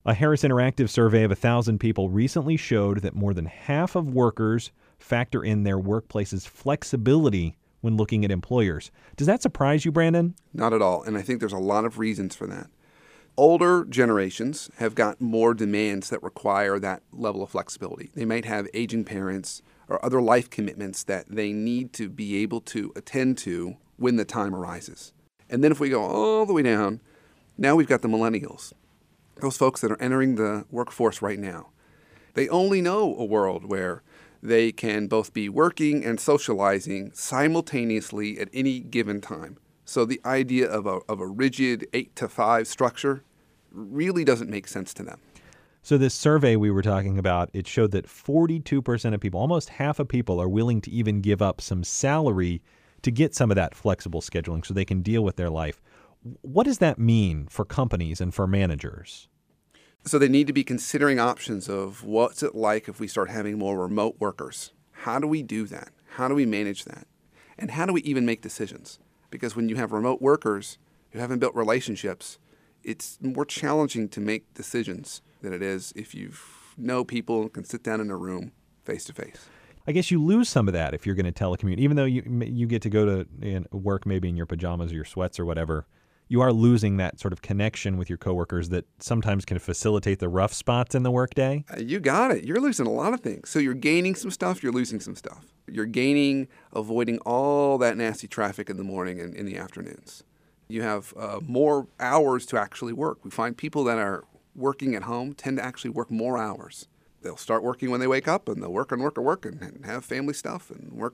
A Harris Interactive survey of 1,000 people recently showed that more than half of workers factor in their workplace's flexibility when looking at employers. Does that surprise you, Brandon? Not at all, and I think there's a lot of reasons for that. Older generations have got more demands that require that level of flexibility. They might have aging parents or other life commitments that they need to be able to attend to when the time arises. And then if we go all the way down, now we've got the millennials, those folks that are entering the workforce right now. They only know a world where they can both be working and socializing simultaneously at any given time. So the idea of a rigid 8 to 5 structure really doesn't make sense to them. So this survey we were talking about, it showed that 42% of people, almost half of people, are willing to even give up some salary to get some of that flexible scheduling so they can deal with their life. What does that mean for companies and for managers? So they need to be considering options of what's it like if we start having more remote workers. How do we do that? How do we manage that? And how do we even make decisions? Because when you have remote workers who haven't built relationships, it's more challenging to make decisions than it is if you know people and can sit down in a room face to face. I guess you lose some of that if you're going to telecommute. Even though you get to go to work maybe in your pajamas or your sweats or whatever, you are losing that sort of connection with your coworkers that sometimes can facilitate the rough spots in the workday. You got it. You're losing a lot of things. So you're gaining some stuff, you're losing some stuff. You're gaining avoiding all that nasty traffic in the morning and in the afternoons. You have more hours to actually work. We find people that are working at home tend to actually work more hours. They'll start working when they wake up, and they'll work and have family stuff and work.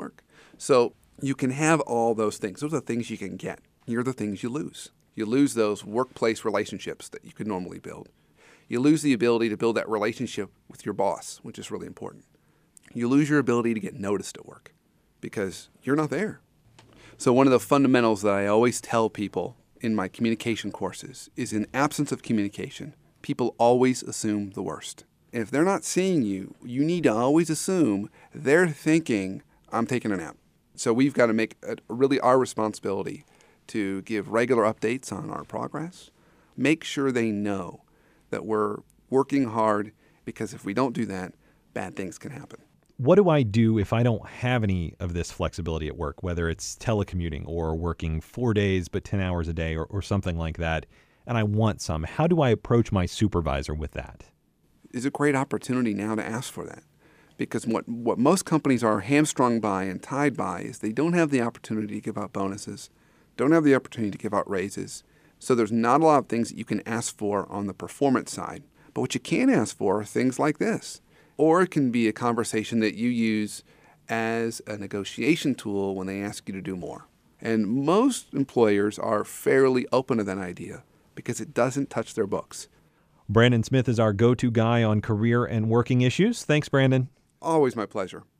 So you can have all those things. Those are the things you can get. Here are the things you lose. You lose those workplace relationships that you could normally build. You lose the ability to build that relationship with your boss, which is really important. You lose your ability to get noticed at work because you're not there. So one of the fundamentals that I always tell people in my communication courses is in absence of communication, people always assume the worst. If they're not seeing you, you need to always assume they're thinking, I'm taking a nap. So we've got to make it really our responsibility to give regular updates on our progress. Make sure they know that we're working hard, because if we don't do that, bad things can happen. What do I do if I don't have any of this flexibility at work, whether it's telecommuting or working 4 days but 10 hours a day or something like that, and I want some? How do I approach my supervisor with that? It's a great opportunity now to ask for that. Because what most companies are hamstrung by and tied by is they don't have the opportunity to give out bonuses, don't have the opportunity to give out raises. So there's not a lot of things that you can ask for on the performance side. But what you can ask for are things like this. Or it can be a conversation that you use as a negotiation tool when they ask you to do more. And most employers are fairly open to that idea because it doesn't touch their books. Brandon Smith is our go-to guy on career and working issues. Thanks, Brandon. Always my pleasure.